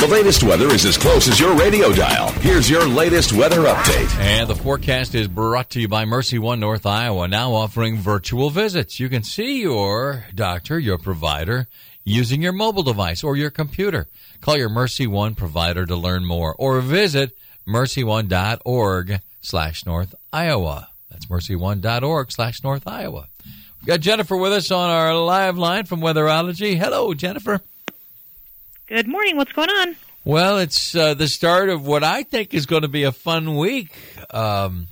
The latest weather is as close as your radio dial. Here's your latest weather update. And the forecast is brought to you by Mercy One North Iowa, now offering virtual visits. You can see your doctor, your provider, using your mobile device or your computer. Call your Mercy One provider to learn more or visit mercyone.org/North Iowa. That's mercyone.org/North Iowa. We've got Jennifer with us on our live line from Weatherology. Hello, Jennifer. Good morning. What's going on? Well, it's the start of what I think is going to be a fun week. I'm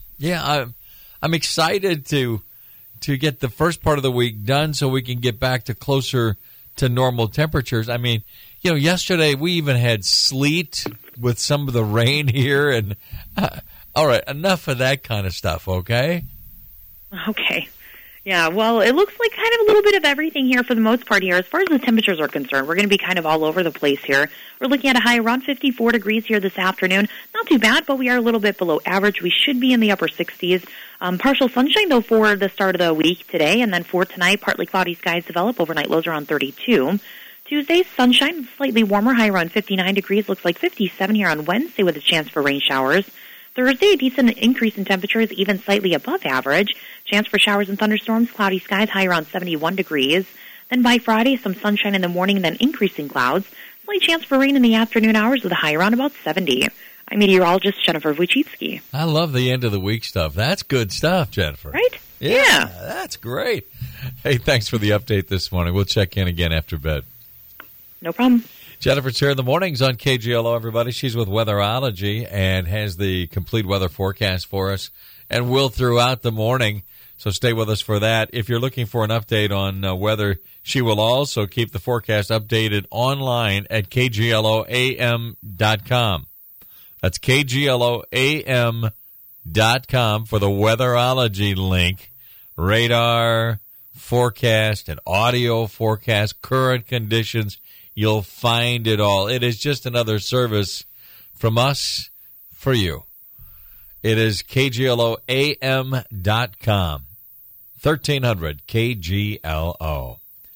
excited to get the first part of the week done so we can get back to closer to normal temperatures. I mean, yesterday we even had sleet with some of the rain here. And all right, enough of that kind of stuff, okay? Okay. Yeah, well, it looks like kind of a little bit of everything here for the most part here. As far as the temperatures are concerned, we're going to be kind of all over the place here. We're looking at a high around 54 degrees here this afternoon. Not too bad, but we are a little bit below average. We should be in the upper 60s. Partial sunshine, though, for the start of the week today. And then for tonight, partly cloudy skies develop. Overnight lows around 32. Tuesday, sunshine, slightly warmer, high around 59 degrees. Looks like 57 here on Wednesday with a chance for rain showers. Thursday, a decent increase in temperatures, even slightly above average. Chance for showers and thunderstorms, cloudy skies, high around 71 degrees. Then by Friday, some sunshine in the morning and then increasing clouds. Slight chance for rain in the afternoon hours with a high around about 70. I'm meteorologist Jennifer Wojcicki. I love the end of the week stuff. That's good stuff, Jennifer. Right? Yeah. That's great. Hey, thanks for the update this morning. We'll check in again after bed. No problem. Jennifer's here in the mornings on KGLO, everybody. She's with Weatherology and has the complete weather forecast for us and will throughout the morning. So stay with us for that. If you're looking for an update on weather, she will also keep the forecast updated online at KGLOAM.com. That's KGLOAM.com for the Weatherology link. Radar, forecast, and audio forecast, current conditions. You'll find it all. It is just another service from us for you. It is KGLOAM.com. 1300 KGLO.